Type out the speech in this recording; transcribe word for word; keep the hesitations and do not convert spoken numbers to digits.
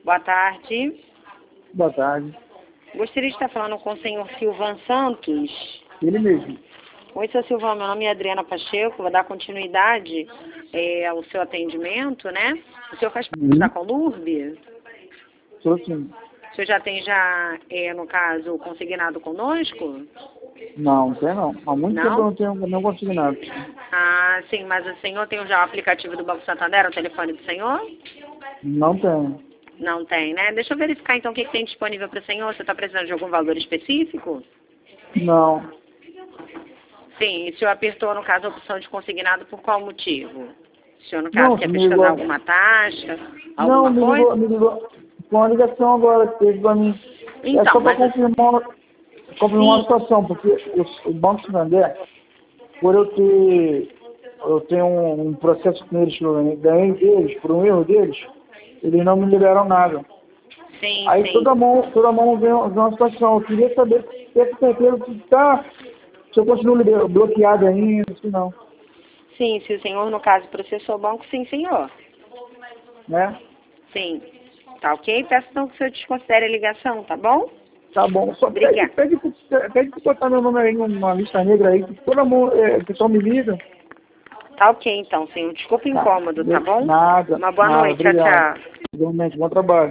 Boa tarde. Boa tarde. Gostaria de estar falando com o senhor Silvan Santos. Ele mesmo. Oi, seu Silvan, meu nome é Adriana Pacheco, vou dar continuidade é, ao seu atendimento, né? O senhor faz parte Uhum. da Colurb? Sou sim. O senhor já tem, já, é, no caso, consignado conosco? Não, não tem não. Há muito Não? tempo eu não tenho não consigo nada. Ah, sim, mas o senhor tem já o aplicativo do Banco Santander, o telefone do senhor? Não tenho. Não tem, né? Deixa eu verificar então o que, que tem disponível para o senhor. Você está precisando de algum valor específico? Não. Sim, e o senhor apertou, no caso, a opção de consignado por qual motivo? O senhor, no caso, Não, quer me pesquisar ligou. alguma taxa, Não, alguma me coisa? ligou, me ligou. Com uma ligação agora que teve pra mim. É Então, só para mas... confirmar, confirmar uma Sim, situação, porque o, o Banco Santander, por eu ter, eu tenho um, um processo com eles, que eu ganhei deles, por um erro deles, eles não me liberaram nada. sim, Aí sim. toda mão, toda mão vem vem uma situação. Eu queria saber, ter certeza se tá, se eu continuo liber- bloqueado ainda, se não, Sim, se o senhor, no caso, processou o banco, sim, senhor. né? Sim. Tá ok? Peço então que o senhor desconsidere a ligação, tá bom? Tá bom. Só pede, Obrigada. pede, pro- pede pra botar meu nome aí numa lista negra aí, que toda mão, é, o pessoal me liga. Tá ok, então, senhor. Desculpa o Tá. incômodo, tá bom? Nada, Uma boa nada, noite. Tchau, obrigado. tchau. Igualmente, bom trabalho.